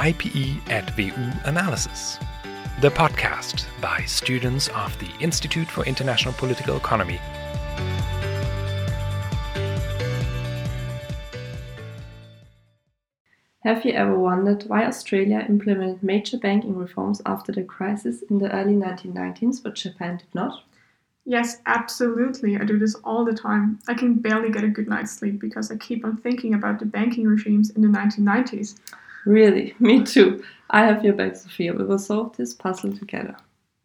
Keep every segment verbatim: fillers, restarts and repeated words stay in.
I P E at V U Analysis, the podcast by students of the Institute for International Political Economy. Have you ever wondered why Australia implemented major banking reforms after the crisis in the early nineteen nineties, but Japan did not? Yes, absolutely. I do this all the time. I can barely get a good night's sleep because I keep on thinking about the banking regimes in the nineteen nineties. Really, me too. I have your back, Sophia. We will solve this puzzle together.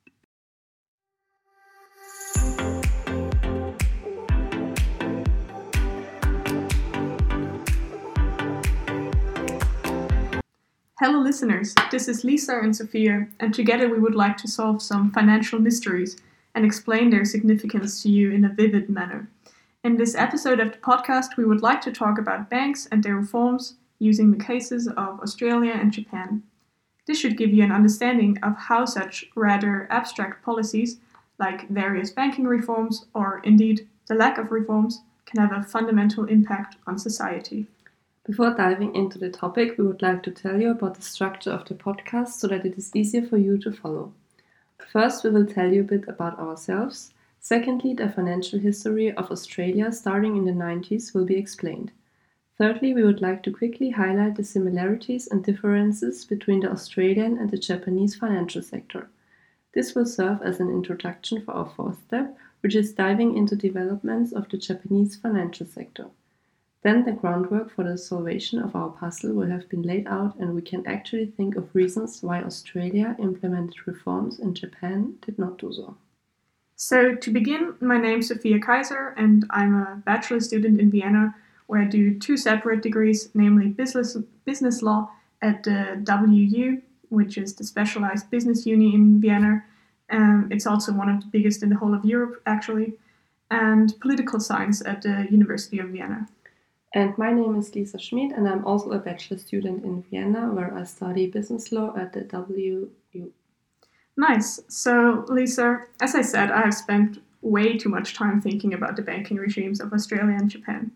Hello listeners, this is Lisa and Sophia, and together we would like to solve some financial mysteries and explain their significance to you in a vivid manner. In this episode of the podcast, we would like to talk about banks and their reforms using the cases of Australia and Japan. This should give you an understanding of how such rather abstract policies, like various banking reforms or indeed the lack of reforms, can have a fundamental impact on society. Before diving into the topic, we would like to tell you about the structure of the podcast so that it is easier for you to follow. First, we will tell you a bit about ourselves. Secondly, the financial history of Australia starting in the nineties will be explained. Thirdly, we would like to quickly highlight the similarities and differences between the Australian and the Japanese financial sector. This will serve as an introduction for our fourth step, which is diving into developments of the Japanese financial sector. Then the groundwork for the solvation of our puzzle will have been laid out, and we can actually think of reasons why Australia implemented reforms and Japan did not do so. So to begin, my name is Sophia Kaiser and I'm a bachelor student in Vienna where I do two separate degrees, namely business, business law at the W U, which is the specialized business uni in Vienna. Um, it's also one of the biggest in the whole of Europe actually, and political science at the University of Vienna. And my name is Lisa Schmid, and I'm also a bachelor student in Vienna, where I study business law at the W U. Nice. So, Lisa, as I said, I have spent way too much time thinking about the banking regimes of Australia and Japan.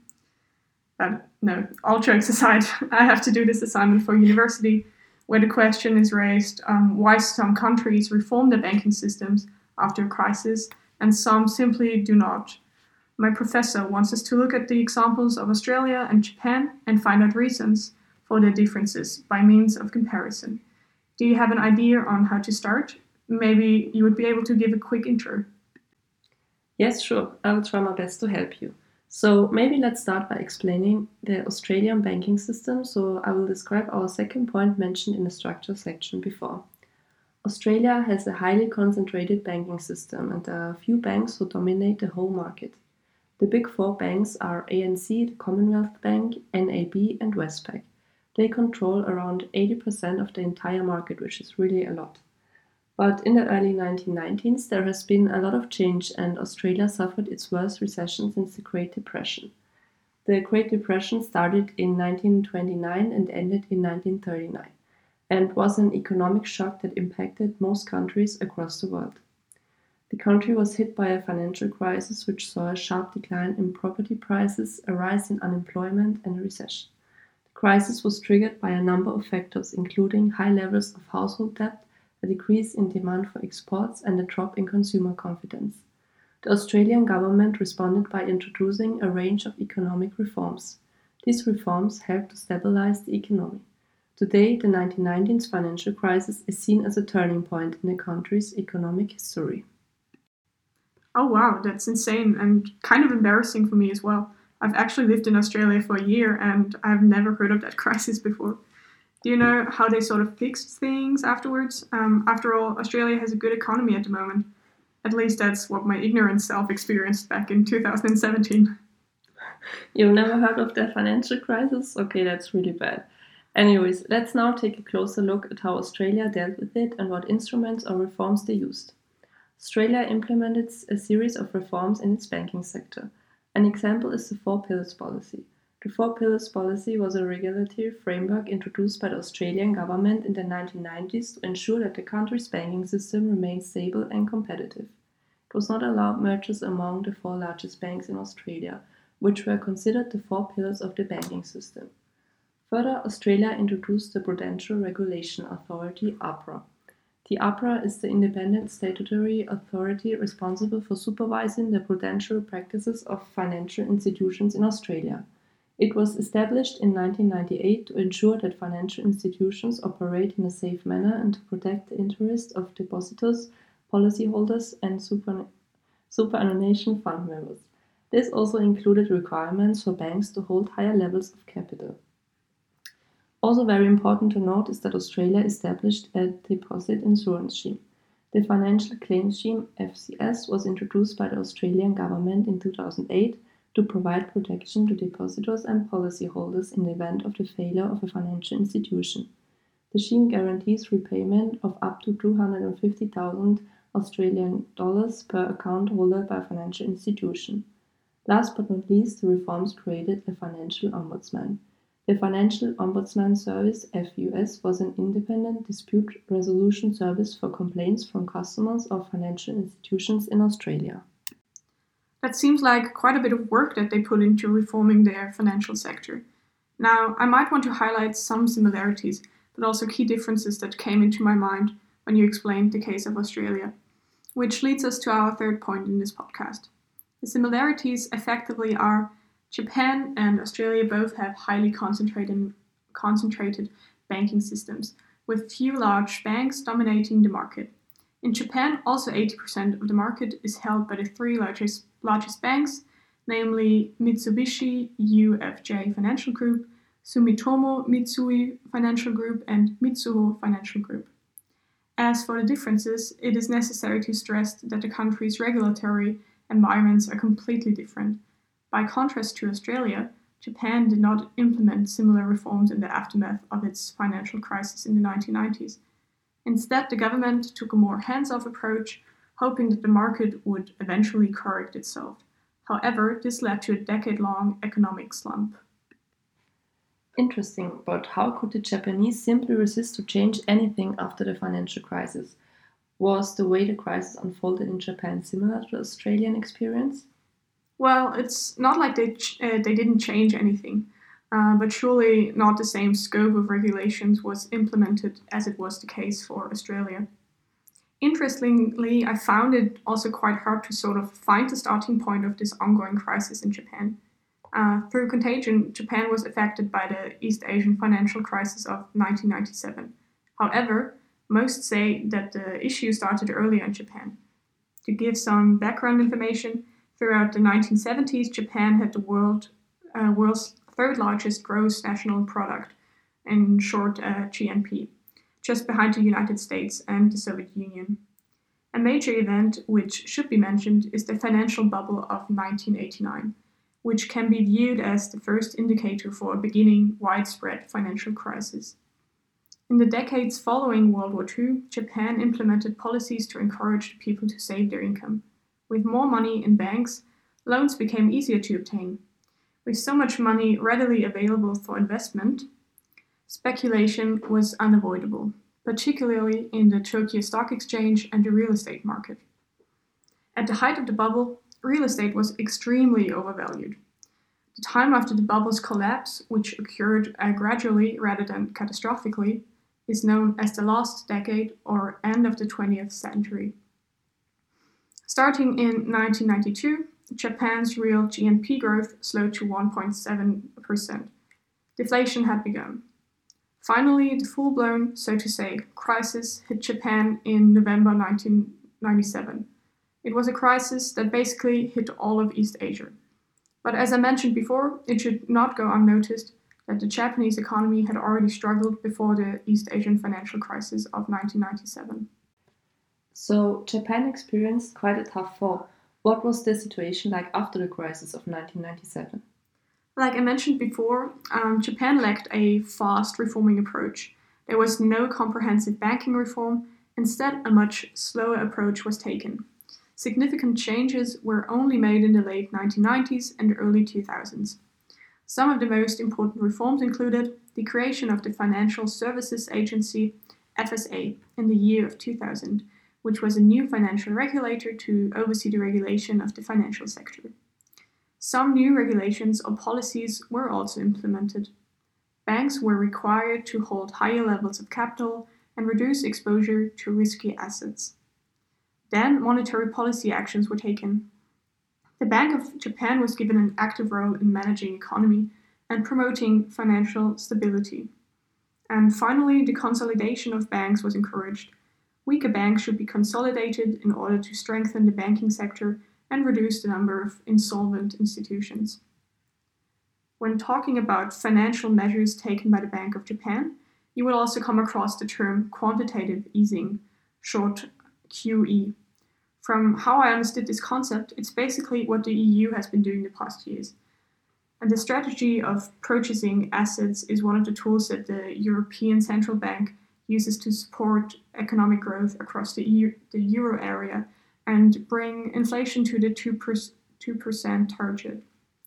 But no, all jokes aside, I have to do this assignment for university, where the question is raised um, why some countries reform their banking systems after a crisis, and some simply do not. My professor wants us to look at the examples of Australia and Japan and find out reasons for their differences by means of comparison. Do you have an idea on how to start? Maybe you would be able to give a quick intro. Yes, sure. I will try my best to help you. So maybe let's start by explaining the Australian banking system. So I will describe our second point mentioned in the structure section before. Australia has a highly concentrated banking system, and there are a few banks who dominate the whole market. The big four banks are A N Z, the Commonwealth Bank, N A B and Westpac. They control around eighty percent of the entire market, which is really a lot. But in the early nineteen nineties, there has been a lot of change, and Australia suffered its worst recession since the Great Depression. The Great Depression started in nineteen twenty-nine and ended in nineteen thirty-nine, and was an economic shock that impacted most countries across the world. The country was hit by a financial crisis which saw a sharp decline in property prices, a rise in unemployment, and a recession. The crisis was triggered by a number of factors, including high levels of household debt, a decrease in demand for exports, and a drop in consumer confidence. The Australian government responded by introducing a range of economic reforms. These reforms helped to stabilize the economy. Today, the nineteen nineties financial crisis is seen as a turning point in the country's economic history. Oh wow, that's insane and kind of embarrassing for me as well. I've actually lived in Australia for a year and I've never heard of that crisis before. Do you know how they sort of fixed things afterwards? Um, after all, Australia has a good economy at the moment. At least that's what my ignorant self experienced back in two thousand seventeen. You've never heard of the financial crisis? Okay, that's really bad. Anyways, let's now take a closer look at how Australia dealt with it and what instruments or reforms they used. Australia implemented a series of reforms in its banking sector. An example is the Four Pillars policy. The Four Pillars policy was a regulatory framework introduced by the Australian government in the nineteen nineties to ensure that the country's banking system remained stable and competitive. It was not allowed mergers among the four largest banks in Australia, which were considered the four pillars of the banking system. Further, Australia introduced the Prudential Regulation Authority, APRA. The APRA is the independent statutory authority responsible for supervising the prudential practices of financial institutions in Australia. It was established in nineteen ninety-eight to ensure that financial institutions operate in a safe manner and to protect the interests of depositors, policyholders, and super, superannuation fund members. This also included requirements for banks to hold higher levels of capital. Also very important to note is that Australia established a deposit insurance scheme. The Financial Claims Scheme, F C S, was introduced by the Australian government in two thousand eight to provide protection to depositors and policyholders in the event of the failure of a financial institution. The scheme guarantees repayment of up to two hundred fifty thousand Australian dollars per account holder by a financial institution. Last but not least, the reforms created a financial ombudsman. The Financial Ombudsman Service, F U S, was an independent dispute resolution service for complaints from customers of financial institutions in Australia. That seems like quite a bit of work that they put into reforming their financial sector. Now, I might want to highlight some similarities, but also key differences that came into my mind when you explained the case of Australia, which leads us to our third point in this podcast. The similarities effectively are Japan and Australia both have highly concentrated, concentrated banking systems, with few large banks dominating the market. In Japan, also eighty percent of the market is held by the three largest, largest banks, namely Mitsubishi U F J Financial Group, Sumitomo Mitsui Financial Group, and Mizuho Financial Group. As for the differences, it is necessary to stress that the country's regulatory environments are completely different. By contrast to Australia, Japan did not implement similar reforms in the aftermath of its financial crisis in the nineteen nineties. Instead, the government took a more hands-off approach, hoping that the market would eventually correct itself. However, this led to a decade-long economic slump. Interesting, but how could the Japanese simply resist to change anything after the financial crisis? Was the way the crisis unfolded in Japan similar to the Australian experience? Well, it's not like they ch- uh, they didn't change anything, uh, but surely not the same scope of regulations was implemented as it was the case for Australia. Interestingly, I found it also quite hard to sort of find the starting point of this ongoing crisis in Japan. Uh, through contagion, Japan was affected by the East Asian financial crisis of nineteen ninety-seven. However, most say that the issue started earlier in Japan. To give some background information, throughout the nineteen seventies, Japan had the world, uh, world's third largest gross national product, in short uh, G N P, just behind the United States and the Soviet Union. A major event which should be mentioned is the financial bubble of nineteen eighty-nine, which can be viewed as the first indicator for a beginning widespread financial crisis. In the decades following World War Two, Japan implemented policies to encourage people to save their income. With more money in banks, loans became easier to obtain. With so much money readily available for investment, speculation was unavoidable, particularly in the Tokyo Stock Exchange and the real estate market. At the height of the bubble, real estate was extremely overvalued. The time after the bubble's collapse, which occurred uh, gradually rather than catastrophically, is known as the last decade or end of the twentieth century. Starting in nineteen ninety-two, Japan's real G N P growth slowed to one point seven percent. Deflation had begun. Finally, the full-blown, so to say, crisis hit Japan in November nineteen ninety-seven. It was a crisis that basically hit all of East Asia. But as I mentioned before, it should not go unnoticed that the Japanese economy had already struggled before the East Asian financial crisis of nineteen ninety-seven. So, Japan experienced quite a tough fall. What was the situation like after the crisis of nineteen ninety-seven? Like I mentioned before, um, Japan lacked a fast reforming approach. There was no comprehensive banking reform. Instead, a much slower approach was taken. Significant changes were only made in the late nineteen nineties and early two thousands. Some of the most important reforms included the creation of the Financial Services Agency, F S A, in the year of two thousand, which was a new financial regulator to oversee the regulation of the financial sector. Some new regulations or policies were also implemented. banks were required to hold higher levels of capital and reduce exposure to risky assets. Then monetary policy actions were taken. The Bank of Japan was given an active role in managing economy and promoting financial stability. And finally, the consolidation of banks was encouraged. Weaker banks should be consolidated in order to strengthen the banking sector and reduce the number of insolvent institutions. When talking about financial measures taken by the Bank of Japan, you will also come across the term quantitative easing, short Q E. From how I understood this concept, it's basically what the E U has been doing the past years. And the strategy of purchasing assets is one of the tools that the European Central Bank uses to support economic growth across the, E U, the euro area and bring inflation to the two percent target.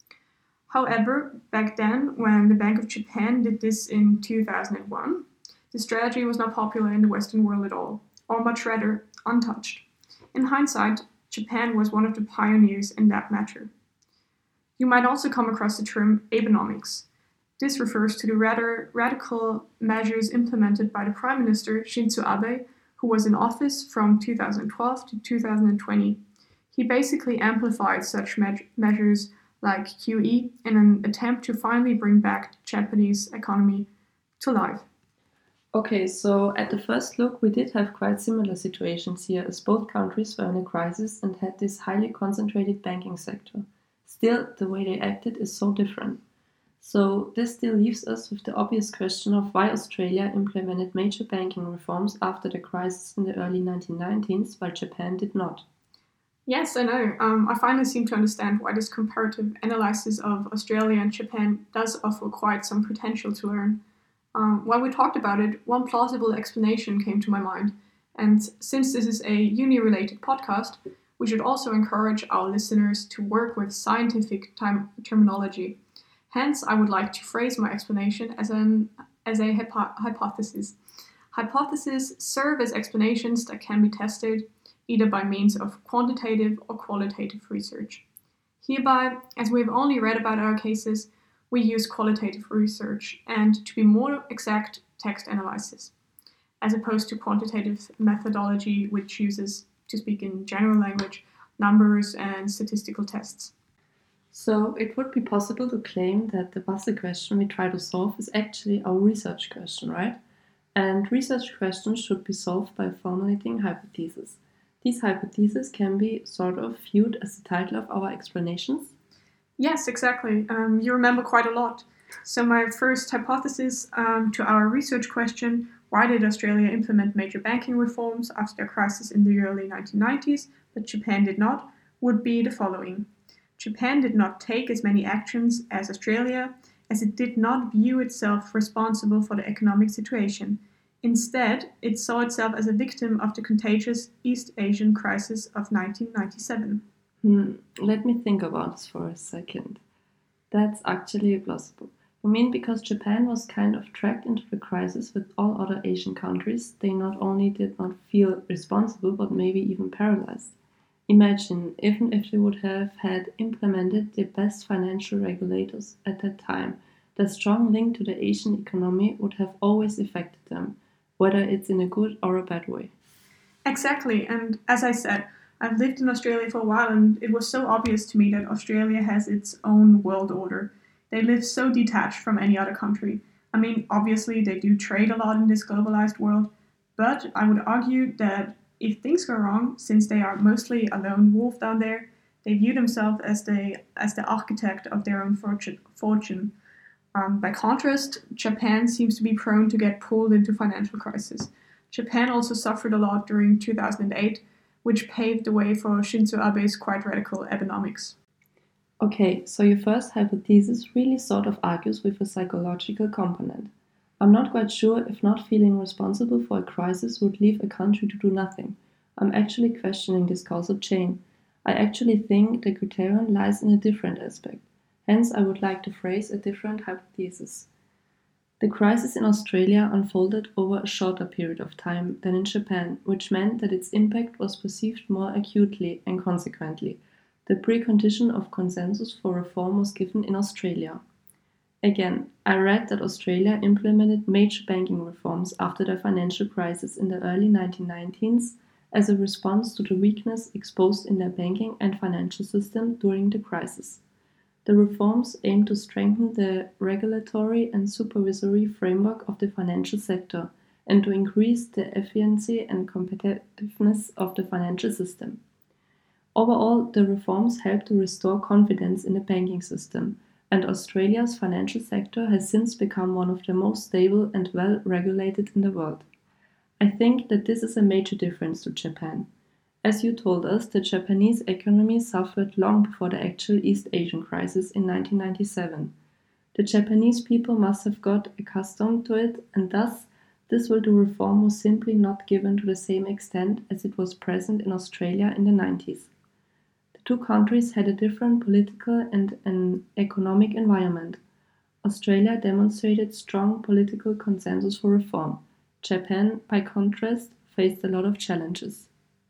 However, back then, when the Bank of Japan did this in two thousand one, the strategy was not popular in the Western world at all, or much rather, untouched. In hindsight, Japan was one of the pioneers in that matter. You might also come across the term Abenomics. This refers to the rather radical measures implemented by the Prime Minister Shinzo Abe, who was in office from two thousand twelve to two thousand twenty. He basically amplified such me- measures like Q E in an attempt to finally bring back the Japanese economy to life. Okay, so at the first look, we did have quite similar situations here, as both countries were in a crisis and had this highly concentrated banking sector. Still, the way they acted is so different. So this still leaves us with the obvious question of why Australia implemented major banking reforms after the crisis in the early nineteen nineties, while Japan did not. Yes, I know. Um, I finally seem to understand why this comparative analysis of Australia and Japan does offer quite some potential to learn. Um, while we talked about it, one plausible explanation came to my mind. And since this is a uni-related podcast, we should also encourage our listeners to work with scientific time- terminology. Hence, I would like to phrase my explanation as, an, as a hypo- hypothesis. Hypotheses serve as explanations that can be tested either by means of quantitative or qualitative research. Hereby, as we have only read about our cases, we use qualitative research and, to be more exact, text analysis, as opposed to quantitative methodology, which uses, to speak in general language, numbers and statistical tests. So it would be possible to claim that the puzzle question we try to solve is actually our research question, right? And research questions should be solved by formulating hypotheses. These hypotheses can be sort of viewed as the title of our explanations. Yes, exactly. Um, you remember quite a lot. So my first hypothesis um, to our research question, why did Australia implement major banking reforms after the crisis in the early nineteen nineties, but Japan did not, would be the following. Japan did not take as many actions as Australia, as it did not view itself responsible for the economic situation. Instead, it saw itself as a victim of the contagious East Asian crisis of nineteen ninety-seven. Hmm, let me think about this for a second. That's actually plausible. I mean, because Japan was kind of dragged into the crisis with all other Asian countries, they not only did not feel responsible, but maybe even paralyzed. Imagine, even if they would have had implemented the best financial regulators at that time, the strong link to the Asian economy would have always affected them, whether it's in a good or a bad way. Exactly, and as I said, I've lived in Australia for a while, and it was so obvious to me that Australia has its own world order. They live so detached from any other country. I mean, obviously they do trade a lot in this globalized world, but I would argue that if things go wrong, since they are mostly a lone wolf down there, they view themselves as the as the architect of their own fortune. fortune. Um, by contrast, Japan seems to be prone to get pulled into financial crisis. Japan also suffered a lot during two thousand eight, which paved the way for Shinzo Abe's quite radical Abenomics. Okay, so your first hypothesis really sort of argues with a psychological component. I'm not quite sure if not feeling responsible for a crisis would leave a country to do nothing. I'm actually questioning this causal chain. I actually think the criterion lies in a different aspect. Hence, I would like to phrase a different hypothesis. The crisis in Australia unfolded over a shorter period of time than in Japan, which meant that its impact was perceived more acutely, and consequently, the precondition of consensus for reform was given in Australia. Again, I read that Australia implemented major banking reforms after the financial crisis in the early nineteen nineties as a response to the weakness exposed in their banking and financial system during the crisis. The reforms aim to strengthen the regulatory and supervisory framework of the financial sector and to increase the efficiency and competitiveness of the financial system. Overall, the reforms help to restore confidence in the banking system, and Australia's financial sector has since become one of the most stable and well-regulated in the world. I think that this is a major difference to Japan. As you told us, the Japanese economy suffered long before the actual East Asian crisis in nineteen ninety-seven. The Japanese people must have got accustomed to it, and thus this will do reform was simply not given to the same extent as it was present in Australia in the nineties. Two countries had a different political and an economic environment. Australia demonstrated strong political consensus for reform. Japan, by contrast, faced a lot of challenges.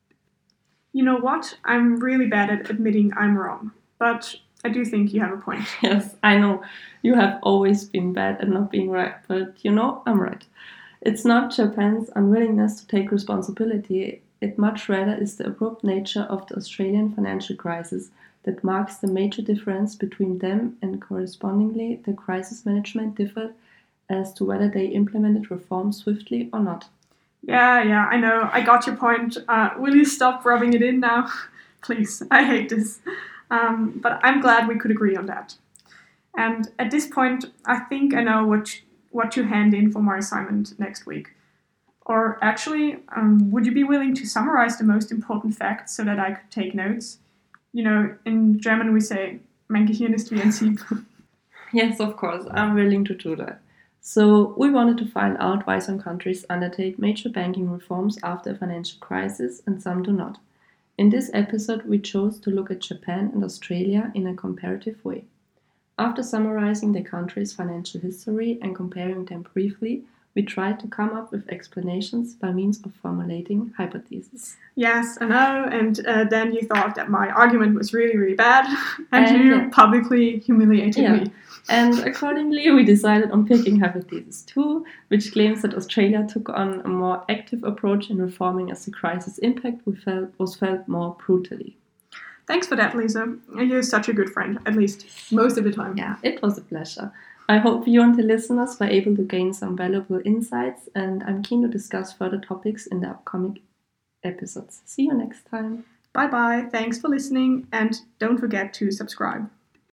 You know what? I'm really bad at admitting I'm wrong, but I do think you have a point. Yes, I know. You have always been bad at not being right, but you know, I'm right. It's not Japan's unwillingness to take responsibility. It much rather is the abrupt nature of the Australian financial crisis that marks the major difference between them, and correspondingly the crisis management differed as to whether they implemented reforms swiftly or not. Yeah, yeah, I know. I got your point. Uh, will you stop rubbing it in now? Please, I hate this. Um, but I'm glad we could agree on that. And at this point, I think I know what, what to hand in for my assignment next week. Or actually, um, would you be willing to summarize the most important facts so that I could take notes? You know, in German we say, mein Gehirn ist wie ein Sieb. Yes, of course, I'm willing to do that. So, we wanted to find out why some countries undertake major banking reforms after a financial crisis and some do not. In this episode, we chose to look at Japan and Australia in a comparative way. After summarizing the countries' financial history and comparing them briefly, we tried to come up with explanations by means of formulating hypotheses. Yes, I know, and uh, then you thought that my argument was really, really bad, and, and you yeah. publicly humiliated yeah. me. And accordingly, we decided on picking hypothesis two, which claims that Australia took on a more active approach in reforming as the crisis impact we felt was felt more brutally. Thanks for that, Lisa. You're such a good friend, at least most of the time. Yeah, it was a pleasure. I hope you and the listeners were able to gain some valuable insights, and I'm keen to discuss further topics in the upcoming episodes. See you next time. Bye bye, thanks for listening, and don't forget to subscribe.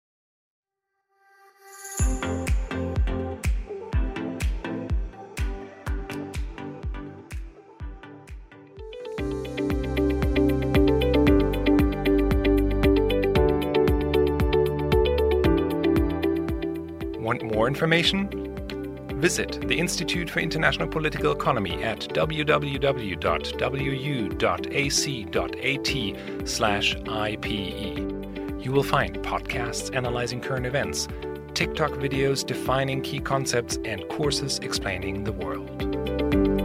Want more information? Visit the Institute for International Political Economy at w w w dot w u dot a c dot a t slash I P E. You will find podcasts analyzing current events, TikTok videos defining key concepts, and courses explaining the world.